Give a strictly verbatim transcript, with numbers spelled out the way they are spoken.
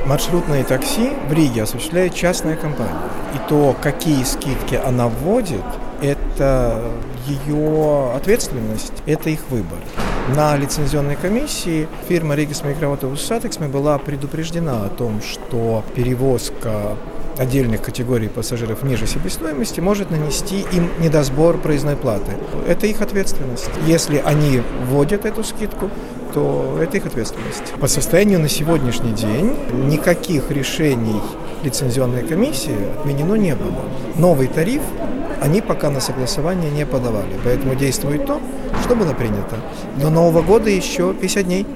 Маршрутное такси в Риге осуществляет частная компания. И то, какие скидки она вводит, это ее ответственность, это их выбор. На лицензионной комиссии фирма Ригас Микроавтобус Сатексме была предупреждена о том, что перевозка отдельных категорий пассажиров ниже себестоимости может нанести им недосбор проездной платы. Это их ответственность. Если они вводят эту скидку, то это их ответственность. По состоянию на сегодняшний день никаких решений лицензионной комиссии отменено не было. Новый тариф они пока на согласование не подавали, поэтому действует то, что было принято. До Нового года еще пятьдесят дней.